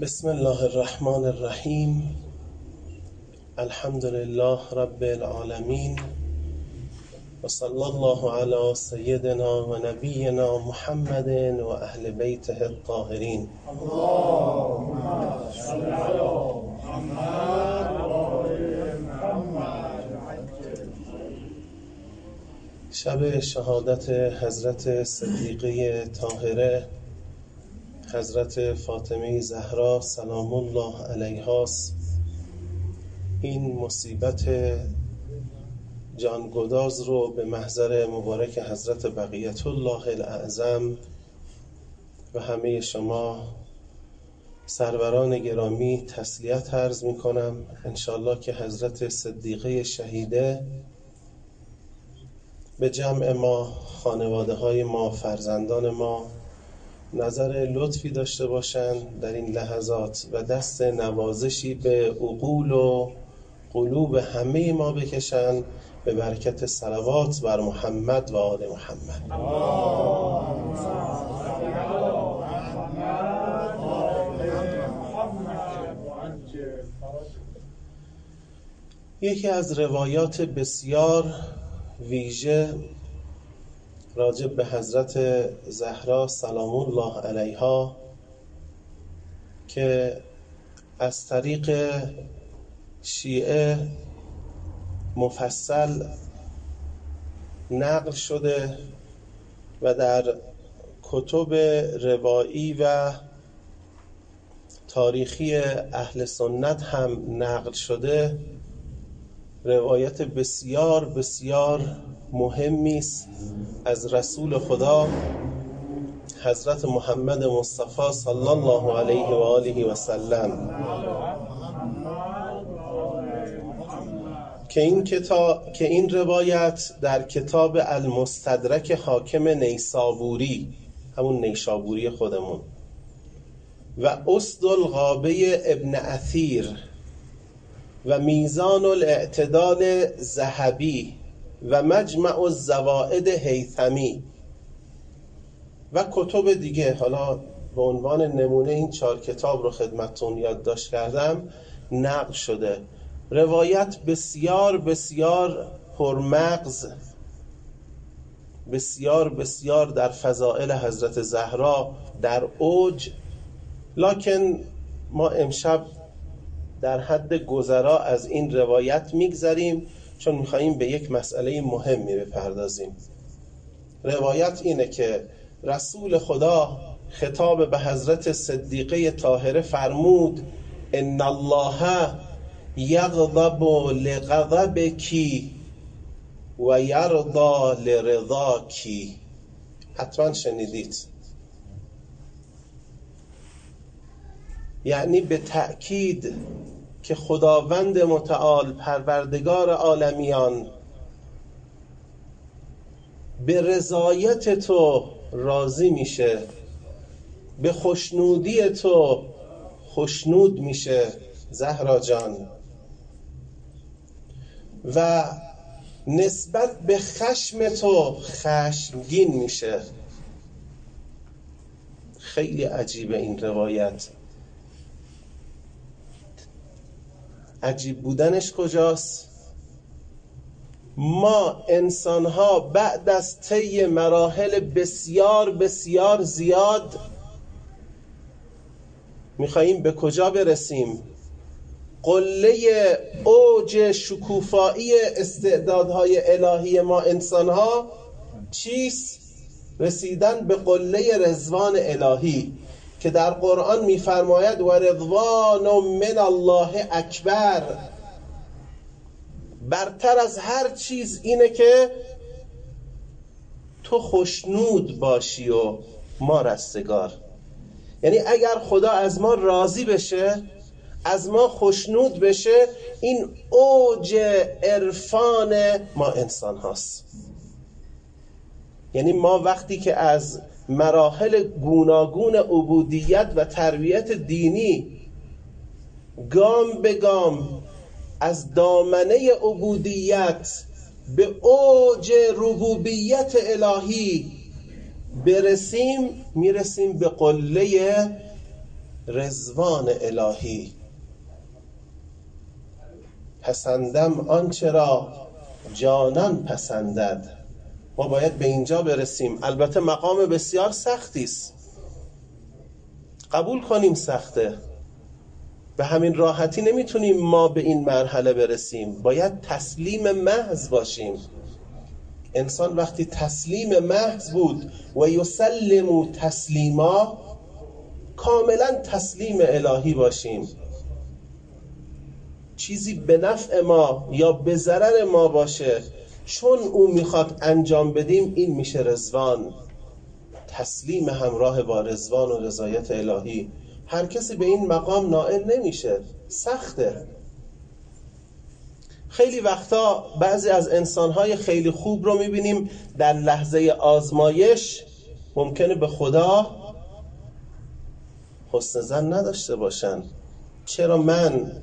بسم الله الرحمن الرحیم. الحمد لله رب العالمین و صلی الله علی سیدنا و نبینا محمد و اهل بیته الطاهرین. اللهم صل علی محمد و آل محمد. شب شهادت حضرت صدیقه طاهره حضرت فاطمه زهرا سلام الله علیها است. این مصیبت جانگداز رو به محضر مبارک حضرت بقیت الله الاعظم و همه شما سروران گرامی تسلیت عرض می کنم. انشالله که حضرت صدیقه شهیده به جمع ما، خانواده های ما، فرزندان ما نظر لطفی داشته باشند در این لحظات و دست نوازشی به عقول و قلوب همه ما بکشند به برکت صلوات بر محمد و آل محمد. یکی از روایات بسیار ویژه راجع به حضرت زهرا سلام الله علیها که از طریق شیعه مفصل نقل شده و در کتب روایی و تاریخی اهل سنت هم نقل شده، روایت بسیار بسیار مهمی است از رسول خدا حضرت محمد مصطفی صلی الله علیه و آله و سلم که این روایت در کتاب المستدرک حاکم نیسابوری، همون نیشابوری خودمون، و اسد الغابه ابن اثیر و میزان الاعتدال ذهبی و مجمع الزوائد هیثمی و کتب دیگه، حالا به عنوان نمونه این 4 کتاب رو خدمتتون یادداشت کردم، نقل شده. روایت بسیار بسیار پرمغز، بسیار بسیار در فضائل حضرت زهرا در اوج، لکن ما امشب در حد گذرا از این روایت میگذریم چون میخواییم به یک مسئله مهمی بپردازیم. روایت اینه که رسول خدا خطاب به حضرت صدیقه طاهره فرمود: ان الله یغضب لغضبک و یرضا لرضاک. حتما شنیدید. یعنی به تأکید که خداوند متعال پروردگار عالمیان به رضایت تو راضی میشه، به خوشنودی تو خوشنود میشه زهرا جان، و نسبت به خشم تو خشمگین میشه. خیلی عجیبه این روایت. عجیب بودنش کجاست؟ ما انسان‌ها بعد از طی مراحل بسیار بسیار زیاد می‌خواییم به کجا برسیم؟ قله اوج شکوفایی استعدادهای الهی ما انسان‌ها چیست؟ رسیدن به قله رضوان الهی که در قرآن می‌فرماید و رضوان من الله اکبر. برتر از هر چیز اینه که تو خوشنود باشی و ما رستگار. یعنی اگر خدا از ما راضی بشه، از ما خوشنود بشه، این اوج عرفان ما انسان هاست. یعنی ما وقتی که از مراحل گوناگون عبودیت و تربیت دینی گام به گام از دامنه عبودیت به اوج ربوبیت الهی برسیم، میرسیم به قله رضوان الهی. پسندم آنچه را جانان پسندد. ما باید به اینجا برسیم. البته مقام بسیار سختی است، قبول کنیم سخته، به همین راحتی نمیتونیم ما به این مرحله برسیم. باید تسلیم محض باشیم. انسان وقتی تسلیم محض بود و یسلموا تسلیما، کاملا تسلیم الهی باشیم، چیزی به نفع ما یا به ضرر ما باشه چون او میخواد انجام بدیم، این میشه رضوان. تسلیم همراه با رضوان و رضایت الهی. هر کسی به این مقام نائل نمیشه، سخته. خیلی وقتا بعضی از انسانهای خیلی خوب رو میبینیم در لحظه آزمایش ممکنه به خدا حسن ظن نداشته باشن. چرا من؟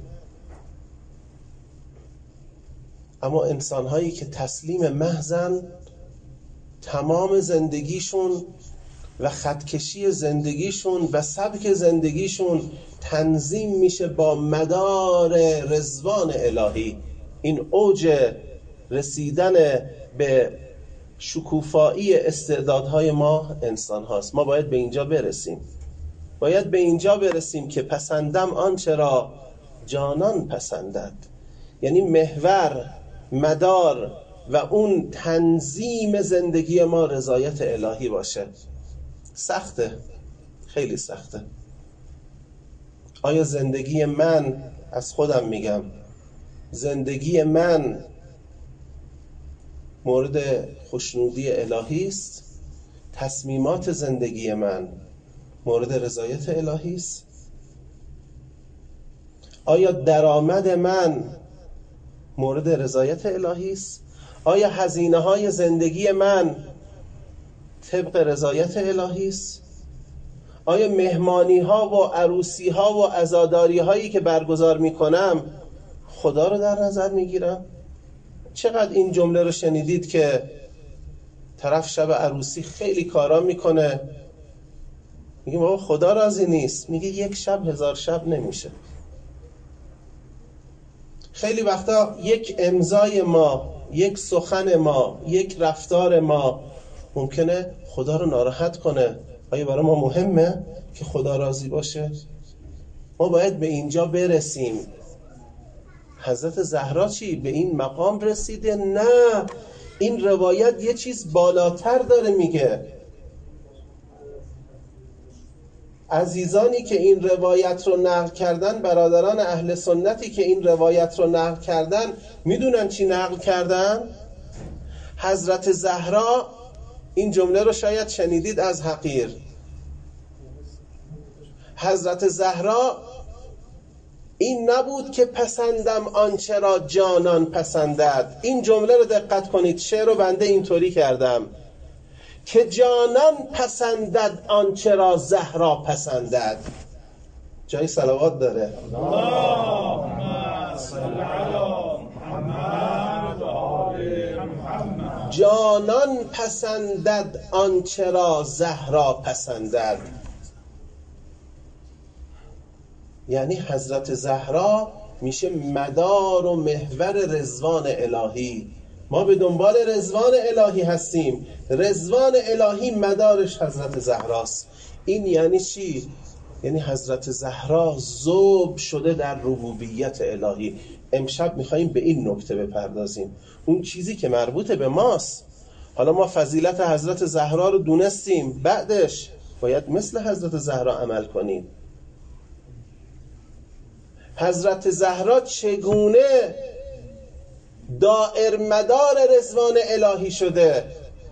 اما انسانهایی که تسلیم محضن، تمام زندگیشون و خطکشی زندگیشون و سبک زندگیشون تنظیم میشه با مدار رضوان الهی. این اوج رسیدن به شکوفایی استعدادهای ما انسان هاست. ما باید به اینجا برسیم. باید به اینجا برسیم که پسندم آنچه را جانان پسندد. یعنی محور، مدار و اون تنظیم زندگی ما رضایت الهی باشه. سخته، خیلی سخته. آیا زندگی من، از خودم میگم، زندگی من مورد خوشنودی الهی است؟ تصمیمات زندگی من مورد رضایت الهی است؟ آیا درآمد من مورد رضایت الهی است؟ آیا هزینه‌های زندگی من طبق رضایت الهی است؟ آیا مهمانی‌ها و عروسی‌ها و عزاداری‌هایی که برگزار می‌کنم خدا رو در نظر می‌گیرم؟ چقدر این جمله رو شنیدید که طرف شب عروسی خیلی کارا می‌کنه، میگه بابا خدا راضی نیست. میگه یک شب 1000 شب نمیشه. خیلی وقتا یک امضای ما، یک سخن ما، یک رفتار ما ممکنه خدا رو ناراحت کنه. آیا برای ما مهمه که خدا راضی باشه؟ ما باید به اینجا برسیم. حضرت زهرا چی؟ به این مقام رسیده؟ نه، این روایت یه چیز بالاتر داره میگه. عزیزانی که این روایت رو نقل کردن، برادران اهل سنتی که این روایت رو نقل کردن، میدونن چی نقل کردن؟ حضرت زهرا، این جمله رو شاید شنیدید از حقیر، حضرت زهرا این نبود که پسندم آنچه را جانان پسندد. این جمله رو دقت کنید، شعر رو بنده اینطوری کردم که جانان پسندد آنچه را زهرا پسندد. جای صلوات داره. جانان پسندد آنچه را زهرا پسندد. یعنی حضرت زهرا میشه مدار و محور رضوان الهی. ما به دنبال رضوان الهی هستیم. رضوان الهی مدارش حضرت زهراست. این یعنی چی؟ یعنی حضرت زهرا ذوب شده در ربوبیت الهی. امشب میخواییم به این نکته بپردازیم، اون چیزی که مربوط به ماست. حالا ما فضیلت حضرت زهرا رو دونستیم، بعدش باید مثل حضرت زهرا عمل کنیم. حضرت زهرا چگونه دائر مدار رضوان الهی شده؟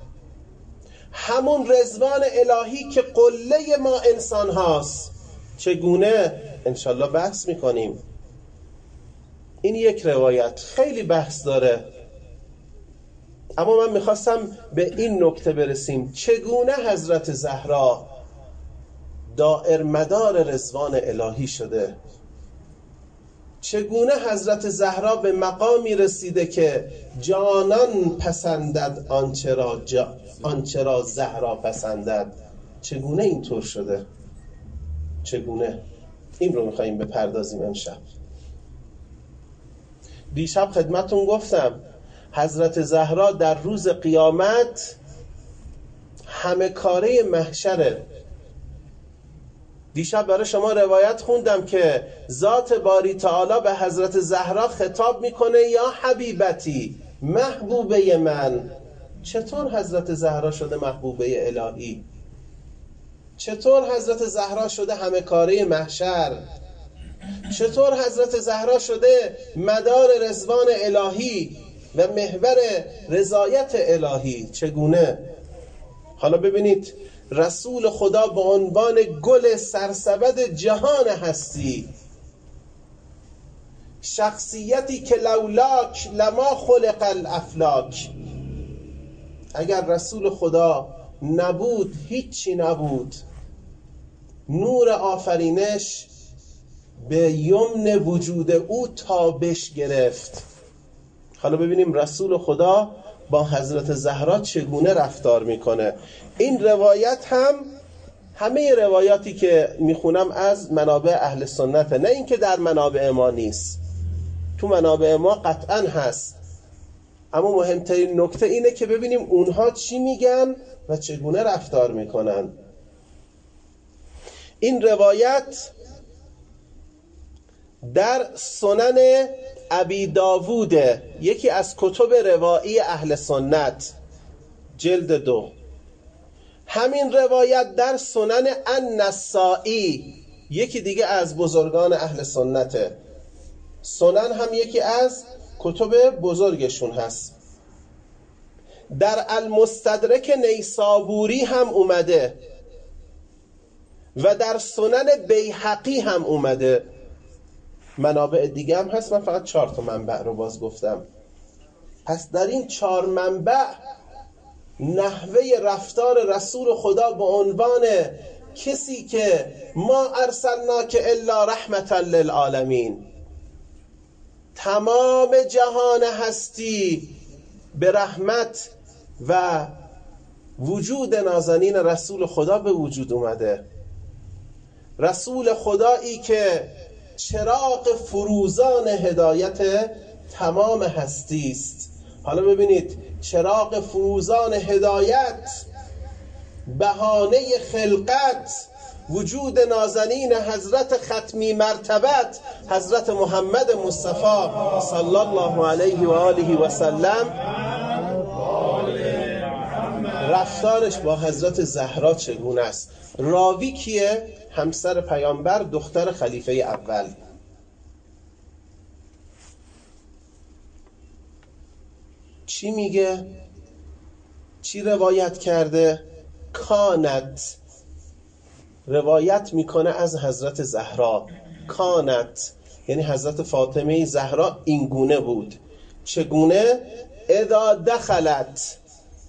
همون رضوان الهی که قله ما انسان هاست. چگونه؟ انشالله بحث میکنیم. این یک روایت خیلی بحث داره، اما من میخواستم به این نکته برسیم. چگونه حضرت زهرا دائر مدار رضوان الهی شده؟ چگونه حضرت زهرا به مقامی رسیده که جانان پسندد آنچه را زهرا پسندد؟ چگونه اینطور شده؟ چگونه؟ این رو میخواییم بپردازیم امشب. دیشب خدمتون گفتم حضرت زهرا در روز قیامت همه کاره محشره. دیشب برای شما روایت خوندم که ذات باری تعالی به حضرت زهرا خطاب میکنه یا حبیبتی، محبوبه من. چطور حضرت زهرا شده محبوبه الهی؟ چطور حضرت زهرا شده همه کاره محشر؟ چطور حضرت زهرا شده مدار رضوان الهی و محور رضایت الهی؟ چگونه؟ حالا ببینید، رسول خدا به عنوان گل سرسبد جهان هستی، شخصیتی که لولاک لما خلق الافلاک، اگر رسول خدا نبود هیچی نبود. نور آفرینش به یمن وجود او تابش گرفت. حالا ببینیم رسول خدا با حضرت زهرا چگونه رفتار میکنه. این روایت هم همه روایاتی که میخونم از منابع اهل سنته، نه اینکه در منابع ما نیست، تو منابع ما قطعا هست، اما مهمترین نکته اینه که ببینیم اونها چی میگن و چگونه رفتار میکنن. این روایت در سنن ابی داووده، یکی از کتب روایی اهل سنت، جلد 2. همین روایت در سنن النسائی، یکی دیگه از بزرگان اهل سنته. سنن هم یکی از کتب بزرگشون هست. در المستدرک نیسابوری هم اومده و در سنن بیهقی هم اومده. منابع دیگه هم هست، من فقط 4 تا منبع رو باز گفتم. پس در این 4 منبع نحوه رفتار رسول خدا به عنوان کسی که ما ارسلناک الا رحمتا للعالمین، تمام جهان هستی به رحمت و وجود نازنین رسول خدا به وجود اومده. رسول خدایی که چراغ فروزان هدایت تمام هستی است. حالا ببینید، چراغ فروزان هدایت، بهانه خلقت، وجود نازنین حضرت ختمی مرتبت حضرت محمد مصطفی صلی الله علیه و آله و سلم، رفتارش با حضرت زهرا چگونه است؟ راوی کیه؟ همسر پیامبر، دختر خلیفه اول. چی میگه؟ چی روایت کرده؟ کانت، روایت میکنه از حضرت زهرا. کانت یعنی حضرت فاطمه زهرا این گونه بود. چگونه؟ اذا دخلت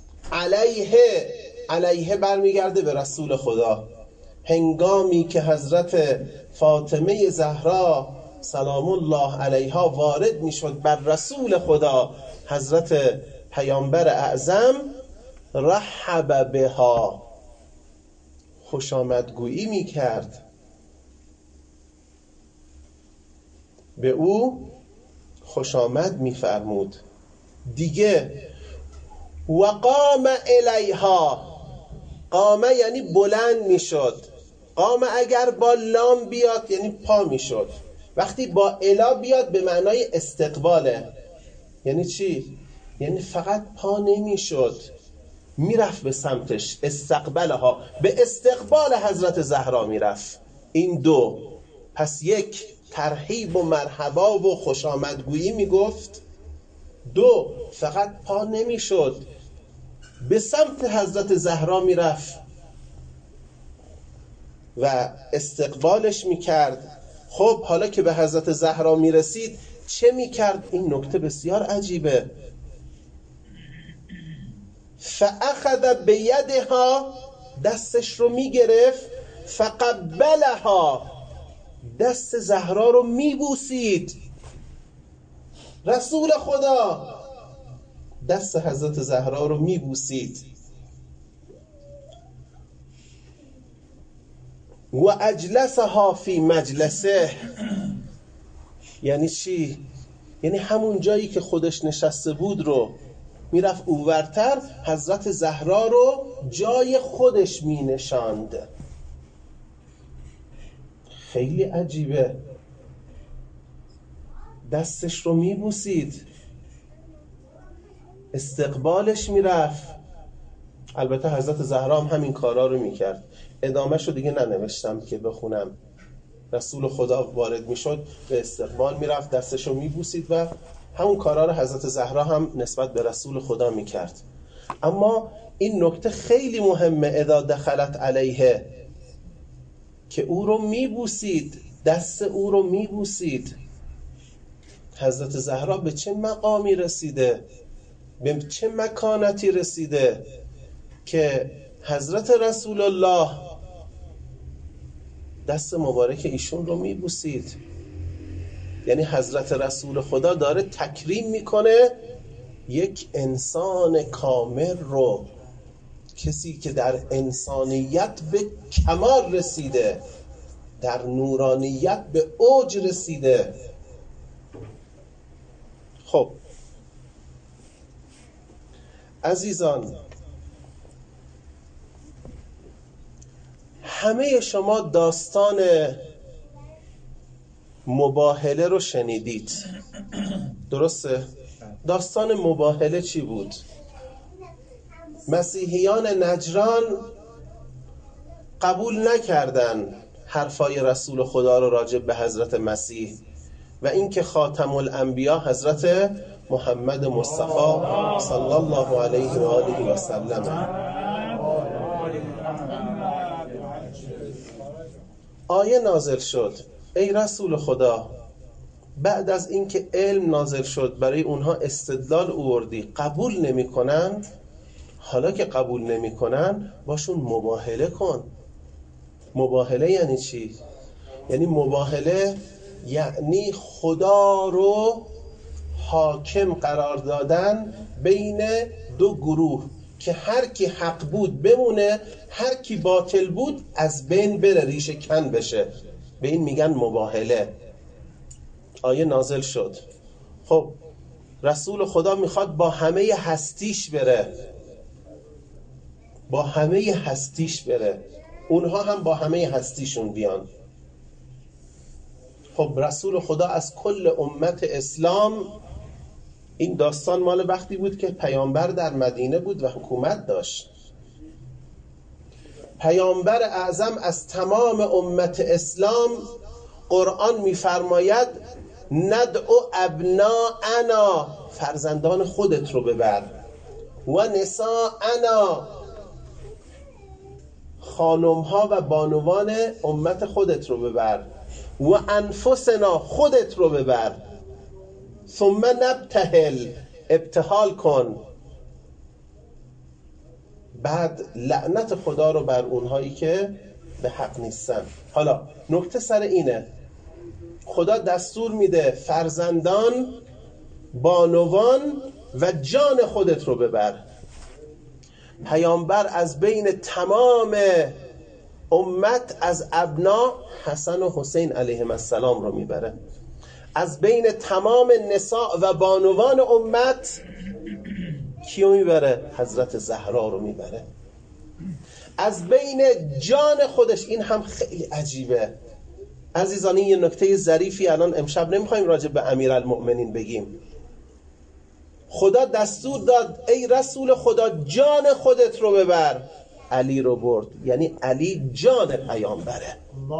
علیه برمیگرده به رسول خدا. هنگامی که حضرت فاطمه زهرا سلام الله علیها وارد میشد بر رسول خدا، حضرت پیامبر اعظم، رحب بها، خوش آمدگویی میکرد، به او خوش آمد میفرمود. دیگه وقام الیها، قامه یعنی بلند میشد. قامه اگر با لام بیاد یعنی پا میشد، وقتی با الا بیاد به معنای استقباله. یعنی چی؟ یعنی فقط پا نمیشد، میرفت به سمتش، استقبالها، به استقبال حضرت زهرا میرفت. این 2. پس 1 ترحیب و مرحبا و خوش آمدگویی میگفت. 2 فقط پا نمیشد، به سمت حضرت زهرا میرفت و استقبالش میکرد. خب حالا که به حضرت زهرا میرسید چه میکرد؟ این نکته بسیار عجیبه. فاخذ بیدها، دستش رو میگرفت، فقبلها، دست زهرا رو میبوسید. رسول خدا دست حضرت زهرا رو میبوسید. و اجلسها فی مجلسه. یعنی چی؟ یعنی همون جایی که خودش نشسته بود رو میرفت اوورتر، حضرت زهرا رو جای خودش می نشاند. خیلی عجیبه. دستش رو می بوسید، استقبالش می رفت. البته حضرت زهرا هم همین کارا رو می کرد. ادامهش رو دیگه ننوشتم که بخونم. رسول خدا وارد می شد، به استقبال می رفت، دستش رو می بوسید و همون کارا رو حضرت زهرا هم نسبت به رسول خدا می کرد. اما این نکته خیلی مهمه، اذا دخلت علیه، که او رو می بوسید، دست او رو می بوسید. حضرت زهرا به چه مقامی رسیده، به چه مکانتی رسیده که حضرت رسول الله دست مبارک ایشون رو می بوسید. یعنی حضرت رسول خدا داره تکریم میکنه یک انسان کامل رو، کسی که در انسانیت به کمال رسیده، در نورانیت به اوج رسیده. خب عزیزان، همه شما داستان مباهله رو شنیدید، درسته؟ داستان مباهله چی بود؟ مسیحیان نجران قبول نکردن حرفای رسول خدا رو راجع به حضرت مسیح و اینکه خاتم الانبیا حضرت محمد مصطفی صلی الله علیه و آله و سلم. آیه نازل شد، ای رسول خدا، بعد از اینکه علم نازل شد برای اونها استدلال آوردی، قبول نمی کنن. حالا که قبول نمی کنن باشون مباهله کن. مباهله یعنی چی؟ یعنی مباهله یعنی خدا رو حاکم قرار دادن بین دو گروه که هر کی حق بود بمونه، هر کی باطل بود از بین بره، ریشه کن بشه. به این میگن مباهله. آیه نازل شد. خب رسول خدا میخواد با همه هستیش بره، با همه هستیش بره، اونها هم با همه هستیشون بیان. خب رسول خدا از کل امت اسلام، این داستان مال وقتی بود که پیامبر در مدینه بود و حکومت داشت. پیامبر اعظم از تمام امت اسلام، قرآن میفرماید ندعو ابناءنا، فرزندان خودت رو ببر، و نساءنا، خانمها و بانوان امت خودت رو ببر، و انفسنا، خودت رو ببر، ثم نبتهل، ابتهال کن، بعد لعنت خدا رو بر اونهایی که به حق نیستن. حالا نکته سر اینه، خدا دستور میده فرزندان، بانوان و جان خودت رو ببر. پیامبر از بین تمام امت از ابنا حسن و حسین علیهم السلام رو میبره. از بین تمام نساء و بانوان امت کیو میبره؟ حضرت زهرا رو میبره. از بین جان خودش، این هم خیلی عجیبه عزیزان. این یه نکته ظریفی الان امشب نمیخوایم راجع به امیرالمؤمنین بگیم. خدا دستور داد ای رسول خدا جان خودت رو ببر، علی رو برد. یعنی علی جان پیامبره.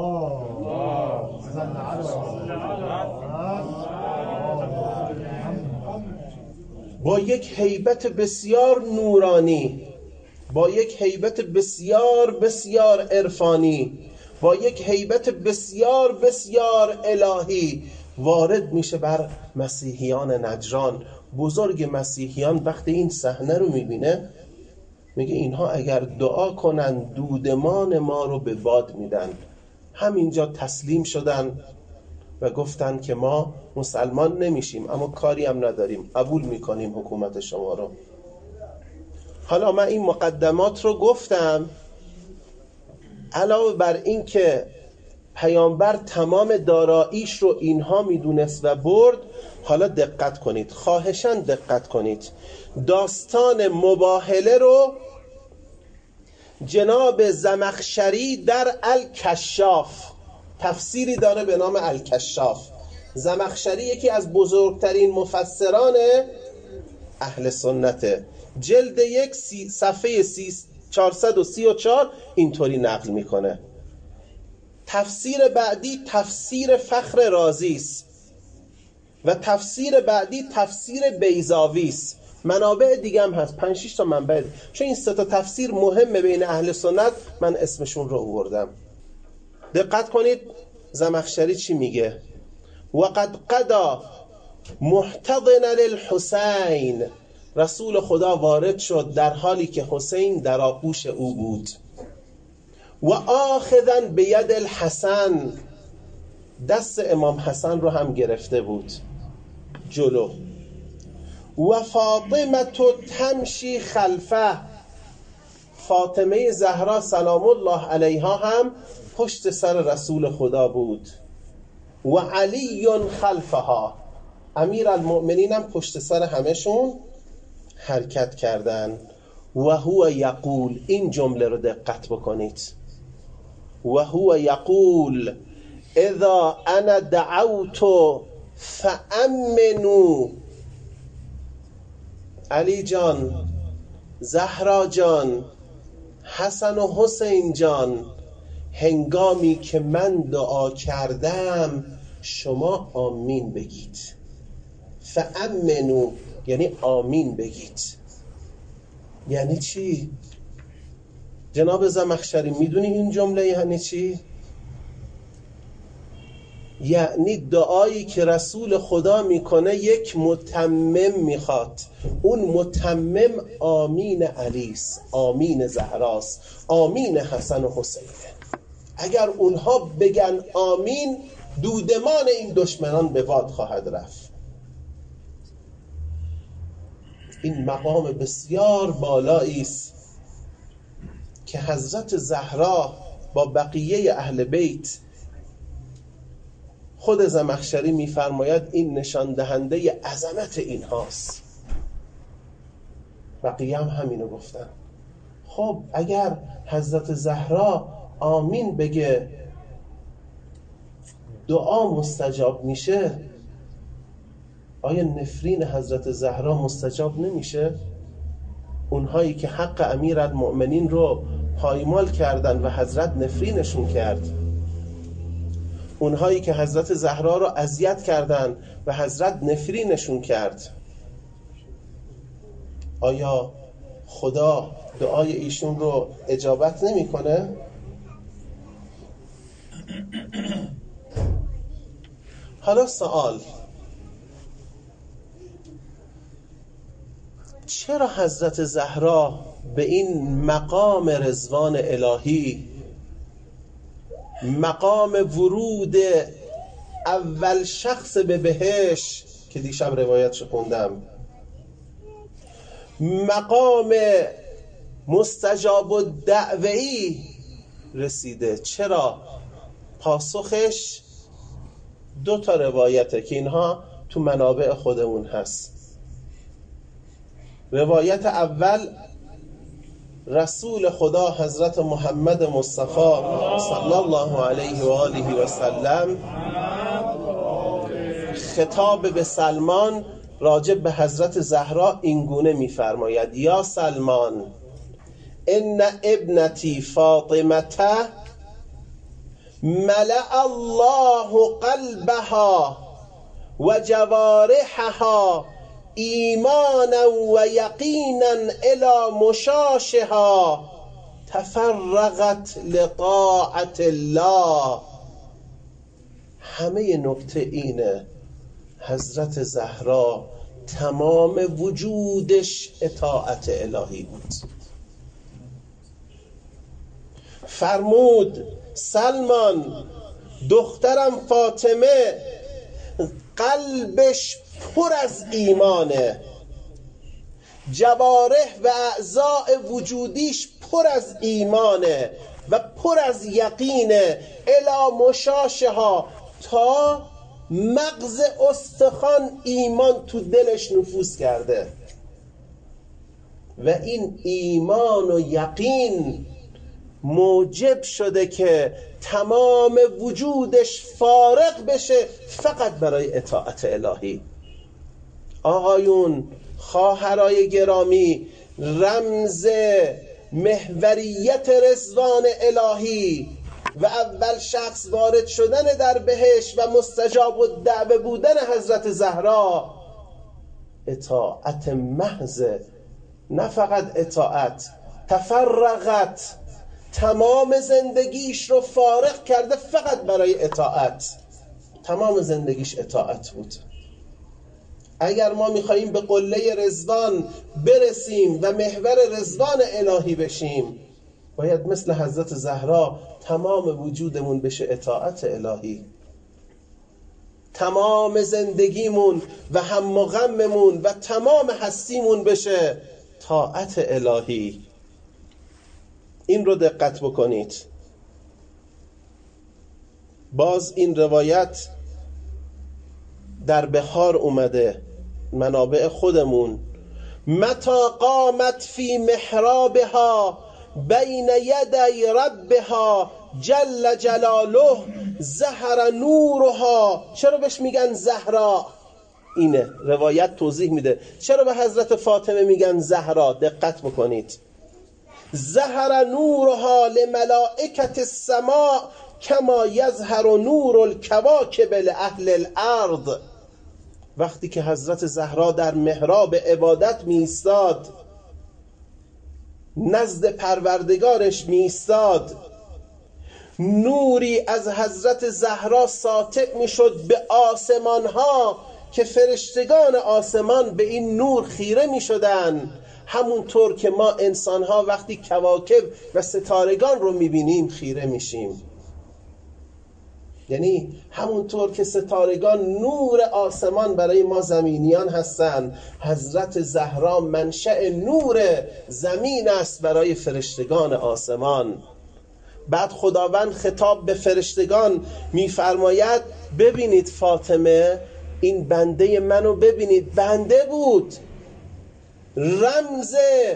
با یک هیبت بسیار نورانی، با یک هیبت بسیار بسیار عرفانی، با یک هیبت بسیار بسیار الهی وارد میشه بر مسیحیان نجران. بزرگ مسیحیان وقتی این صحنه رو میبینه میگه اینها اگر دعا کنن دودمان ما رو به باد میدن. همینجا تسلیم شدن و گفتن که ما مسلمان نمیشیم اما کاری هم نداریم، قبول میکنیم حکومت شما رو. حالا من این مقدمات رو گفتم علاوه بر این که پیامبر تمام داراییش رو اینها میدونست و برد، حالا دقت کنید، خواهشاً دقت کنید، داستان مباهله رو جناب زمخشری در الکشاف تفسیری داره به نام الکشاف. زمخشری یکی از بزرگترین مفسران اهل سنته. جلد 1 صفحه 434 اینطوری نقل میکنه. تفسیر بعدی تفسیر فخر رازی است و تفسیر بعدی تفسیر بیضاوی است. منابع دیگه هم هست، 5-6 تا منبع، چون این 3 تا تفسیر مهمه بین اهل سنت، من اسمشون رو آوردم. دقت کنید زمخشری چی میگه. وقد قضا محتضن للحسین، رسول خدا وارد شد در حالی که حسین در آغوش او بود. و آخذا بید الحسن، دست امام حسن رو هم گرفته بود جلو. و فاطمه تمشی خلفه، فاطمه زهرا سلام الله علیها هم پشت سر رسول خدا بود. و علی خلفها، امیر المؤمنین هم پشت سر همشون حرکت کردن. و هو یقول، این جمله رو دقت بکنید، و هو یقول اذا انا دعوت فامنوا، علی جان، زهرا جان، حسن و حسین جان، هنگامی که من دعا کردم شما آمین بگید. فامنوا یعنی آمین بگید. یعنی چی؟ جناب زمخشری میدونی این جمله یعنی چی؟ یعنی دعایی که رسول خدا میکنه یک متمم میخواد. اون متمم آمین علیس، آمین زهراست، آمین حسن و حسینه. اگر اونها بگن آمین، دودمان این دشمنان به باد خواهد رفت. این مقام بسیار بالایی است که حضرت زهرا با بقیه اهل بیت، خود زمخشری میفرماید این نشان دهنده عظمت اینهاست. بقیه هم همینو گفتن. خب اگر حضرت زهرا آمین بگه دعا مستجاب میشه، آیا نفرین حضرت زهرا مستجاب نمیشه؟ اونهایی که حق امیرالمؤمنین رو پایمال کردن و حضرت نفرینشون کرد، اونهایی که حضرت زهرا رو اذیت کردن و حضرت نفرینشون کرد، آیا خدا دعای ایشون رو اجابت نمیکنه؟ حالا سوال، چرا حضرت زهرا به این مقام رضوان الهی، مقام ورود اول شخص به بهشت که دیشب روایتش خوندم، مقام مستجاب الدعوی رسیده؟ چرا؟ پاسخش 2 تا روایته که اینها تو منابع خودمون هست. روایت اول، رسول خدا حضرت محمد مصطفی صلی الله علیه و آله و سلم خطاب به سلمان راجع به حضرت زهرا اینگونه می‌فرماید: یا سلمان، ان ابنتی فاطمه ملأ الله قلبها و جوارحها ایمانا و یقینا الی مشاشها تفرغت لطاعت الله. همه نکته اینه، حضرت زهرا تمام وجودش اطاعت الهی بود. فرمود سلمان، دخترم فاطمه قلبش پر از ایمانه، جوارح و اعضاء وجودیش پر از ایمانه، و پر از یقینه، الی مشاشها، تا مغز استخوان ایمان تو دلش نفوذ کرده و این ایمان و یقین موجب شده که تمام وجودش فارغ بشه فقط برای اطاعت الهی. آقایون، خواهرای گرامی، رمز محوریت رضوان الهی و اول شخص وارد شدن در بهشت و مستجاب الدعوه بودن حضرت زهرا اطاعت محض، نه فقط اطاعت، تفرغت، تمام زندگیش رو فارغ کرده فقط برای اطاعت، تمام زندگیش اطاعت بود. اگر ما میخواییم به قله رضوان برسیم و محور رضوان الهی بشیم، باید مثل حضرت زهرا تمام وجودمون بشه اطاعت الهی، تمام زندگیمون و هم و غممون و تمام هستیمون بشه طاعت الهی. این رو دقت بکنید. باز این روایت در بحار اومده، منابع خودمون، متا قامت فی محرابها بین یدی ربها جل جلاله ظهر نورها. چرا بهش میگن زهرا؟ اینه روایت توضیح میده چرا به حضرت فاطمه میگن زهرا. دقت بکنید. ظهر نورها لملائکة السماء کما یظهر نور الکواکب لأهل الارض. وقتی که حضرت زهرا در محراب عبادت می ایستاد، نزد پروردگارش می ایستاد، نوری از حضرت زهرا ساطع می شد به آسمان ها که فرشتگان آسمان به این نور خیره می شدن. همونطور که ما انسان ها وقتی کواکب و ستارگان رو می بینیم خیره می شیم. یعنی همونطور که ستارگان نور آسمان برای ما زمینیان هستند، حضرت زهرا منشأ نور زمین است برای فرشتگان آسمان. بعد خداوند خطاب به فرشتگان میفرماید ببینید فاطمه، این بنده منو ببینید. بنده بود، رمز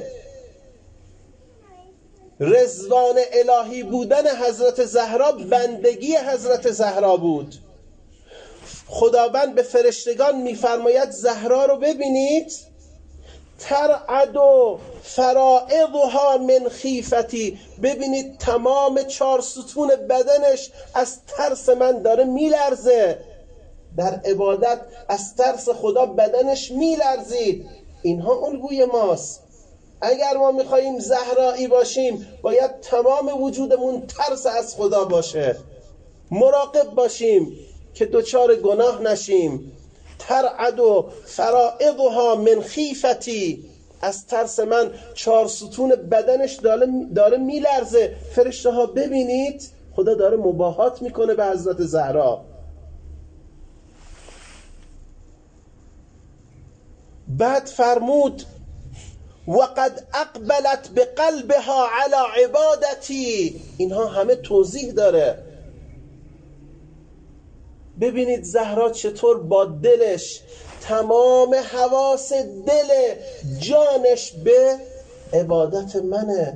رضوان الهی بودن حضرت زهرا بندگی حضرت زهرا بود. خداوند به فرشتگان میفرماید زهرا رو ببینید، ترعد فرائضها من خیفتی، ببینید تمام 4 ستون بدنش از ترس من داره میلرزه. در عبادت از ترس خدا بدنش میلرزید. اینها الگوی ماست. اگر ما میخواییم زهرایی باشیم باید تمام وجودمون ترس از خدا باشه، مراقب باشیم که دچار گناه نشیم. ترعد فرائضها من خیفتی، از ترس من 4 ستون بدنش داره میلرزه. فرشته ها ببینید خدا داره مباهات میکنه به حضرت زهرا. بعد فرمود وقد اقبلت بقلبها على عبادتی. اینها همه توضیح داره. ببینید زهرا چطور با دلش، تمام حواس دل جانش به عبادت منه.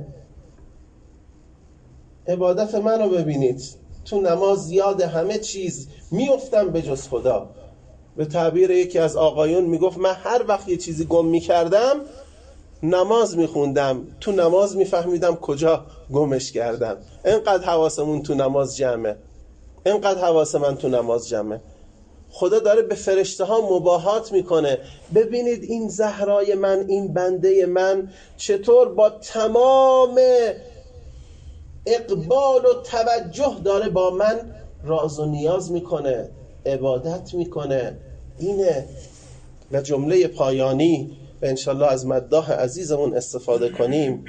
عبادت منو ببینید. تو نماز یاد همه چیز میافتم به جز خدا. به تعبیر یکی از آقایون میگفت من هر وقت یه چیزی گم میکردم نماز میخوندم، تو نماز میفهمیدم کجا گمش کردم. اینقدر حواسمون تو نماز جمعه، اینقدر حواس من تو نماز جمعه. خدا داره به فرشته ها مباهات میکنه. ببینید این زهرای من، این بنده من چطور با تمام اقبال و توجه داره با من راز و نیاز میکنه، عبادت میکنه. اینه. و جمله پایانی و انشالله از مداح عزیزمون استفاده کنیم.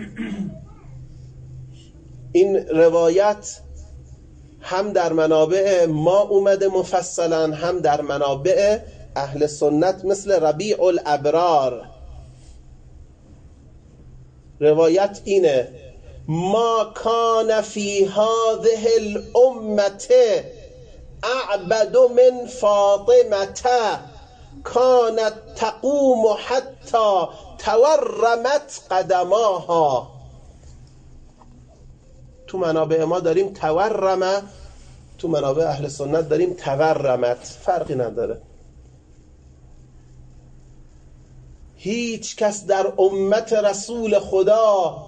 این روایت هم در منابع ما اومده مفصلا، هم در منابع اهل سنت مثل ربیع الابرار. روایت اینه ما کان فی هذه الامه اعبد من فاطمه کانت تقوم حتی تورمت قدماها. تو منابع ما داریم تورمه، تو منابع اهل سنت داریم تورمت، فرقی نداره. هیچ کس در امت رسول خدا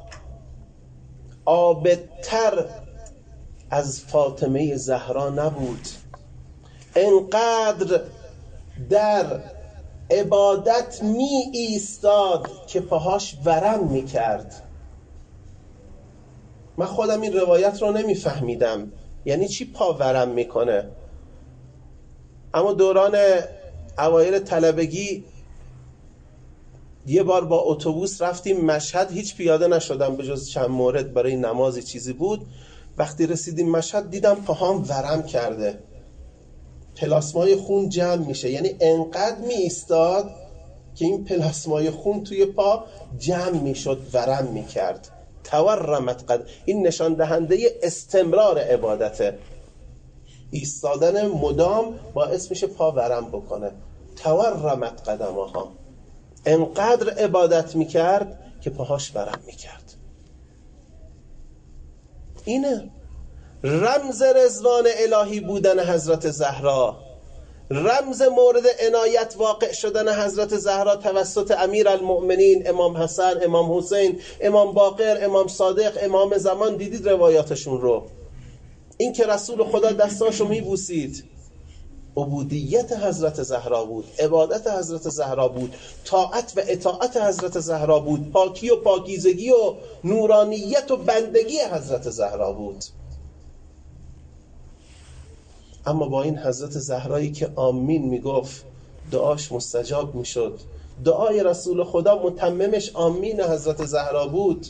عابدتر از فاطمه زهرا نبود. انقدر در عبادت می ایستاد که پاهاش ورم می کرد. من خودم این روایت رو نمی فهمیدم، یعنی چی پا ورم میکنه؟ اما دوران اوایل طلبگی یه بار با اتوبوس رفتیم مشهد، هیچ پیاده نشدم به جز چند مورد برای نمازی چیزی بود. وقتی رسیدیم مشهد دیدم پاهام ورم کرده، پلاسمای خون جمع میشه، یعنی انقدر می ایستاد که این پلاسمای خون توی پا جمع میشد، ورم میکرد. تورمت قد، این نشان دهنده استمرار عبادته. ایستادن مدام باعث میشه پا ورم بکنه. تورمت قدماها، انقدر عبادت میکرد که پاهاش ورم میکرد. اینه رمز رضوان الهی بودن حضرت زهرا، رمز مورد عنایت واقع شدن حضرت زهرا توسط امیرالمؤمنین امام حسن، امام حسین، امام باقر، امام صادق، امام زمان. دیدید روایاتشون رو، این که رسول خدا دستاشو میبوسید، عبودیت حضرت زهرا بود، عبادت حضرت زهرا بود، طاعت و اطاعت حضرت زهرا بود، پاکی و پاکیزگی و نورانیت و بندگی حضرت زهرا بود. اما با این حضرت زهرایی که آمین میگفت دعاش مستجاب میشد، دعای رسول خدا متممش آمین حضرت زهرا بود،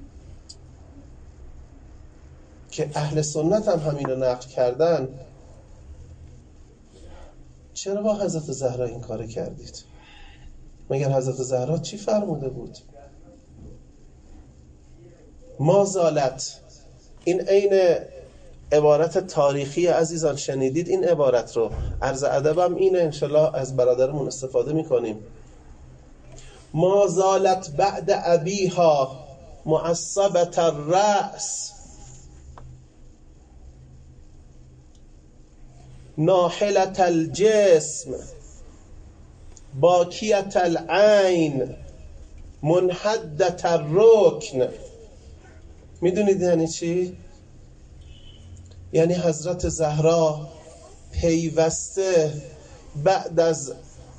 که اهل سنت هم همین رو نقل کردن. چرا با حضرت زهرا این کار کردید؟ مگر حضرت زهرا چی فرموده بود؟ ما زالت، این عین عبارت تاریخی عزیزان، شنیدید این عبارت رو؟ عرض ادبم اینه، انشالله از برادرمون استفاده میکنیم. ما زالت بعد ابیها معصبت الرأس ناحلت الجسم باکیت العین منحدت الرکن. میدونید یعنی چی؟ یعنی حضرت زهرا پیوسته بعد از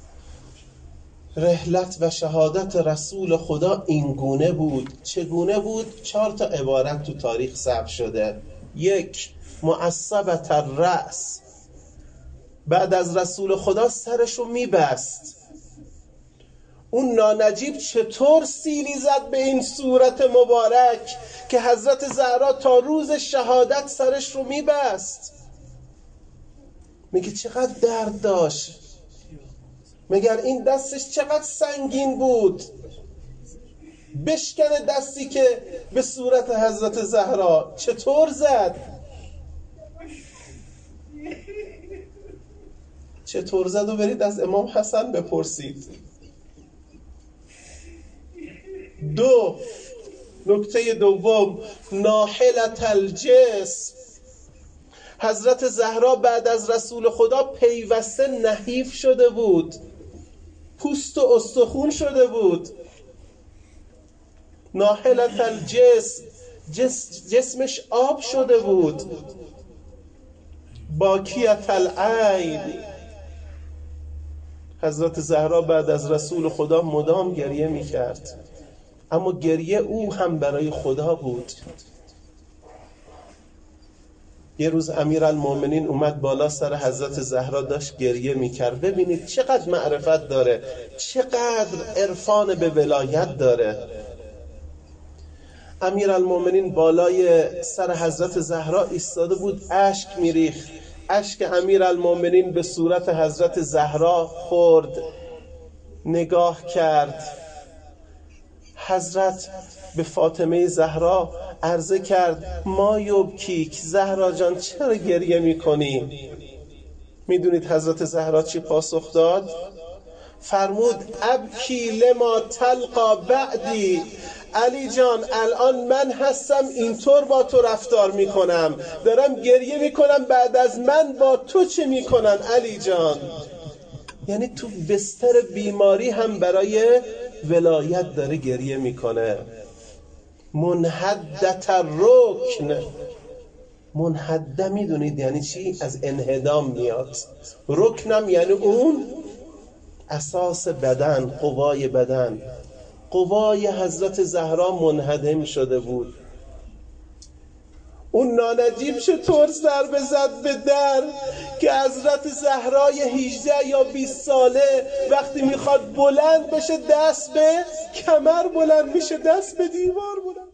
رحلت و شهادت رسول خدا این گونه بود. چگونه بود؟ 4 تا عبارت تو تاریخ ثبت شده. 1. معصبت الرأس، بعد از رسول خدا سرشو میبست. اون نانجیب چطور سیلی زد به این صورت مبارک که حضرت زهرا تا روز شهادت سرش رو میبست. میگه چقدر درد داشت، مگر این دستش چقدر سنگین بود، بشکنه دستی که به صورت حضرت زهرا. چطور زد؟ چطور زد و برید از امام حسن بپرسید. 2. نکته دوم، ناحلت الجسم، حضرت زهرا بعد از رسول خدا پیوسته نحیف شده بود، پوست و استخون شده بود. ناحلت الجسم، جسمش آب شده بود. باکیت العین، حضرت زهرا بعد از رسول خدا مدام گریه میکرد، اما گریه او هم برای خدا بود. یه روز امیرالمؤمنین اومد بالا سر حضرت زهرا، داشت گریه میکرد. ببینید چقدر معرفت داره، چقدر عرفان به ولایت داره. امیرالمؤمنین بالای سر حضرت زهرا ایستاده بود، اشک میریخت. اشک امیرالمؤمنین به صورت حضرت زهرا خورد، نگاه کرد. حضرت به فاطمه زهرا عرضه کرد ما یبکیک، زهرا جان چرا گریه میکنی؟ میدونید حضرت زهرا چی پاسخ داد؟ فرمود ابکی لما تلقا بعدی، علی جان الان من هستم اینطور با تو رفتار میکنم، دارم گریه میکنم بعد از من با تو چه میکنن علی جان. یعنی تو بستر بیماری هم برای ولایت داره گریه میکنه. منحدت الرکن، منحده میدونید یعنی چی؟ از انهدام میاد. رکنم یعنی اون اساس بدن، قوای بدن. قوای حضرت زهرا منهدم شده بود. اون نانجیب چطور ضربه زد به در که حضرت زهرای 18 یا 20 ساله وقتی میخواد بلند بشه دست به کمر بلند میشه، دست به دیوار بلند.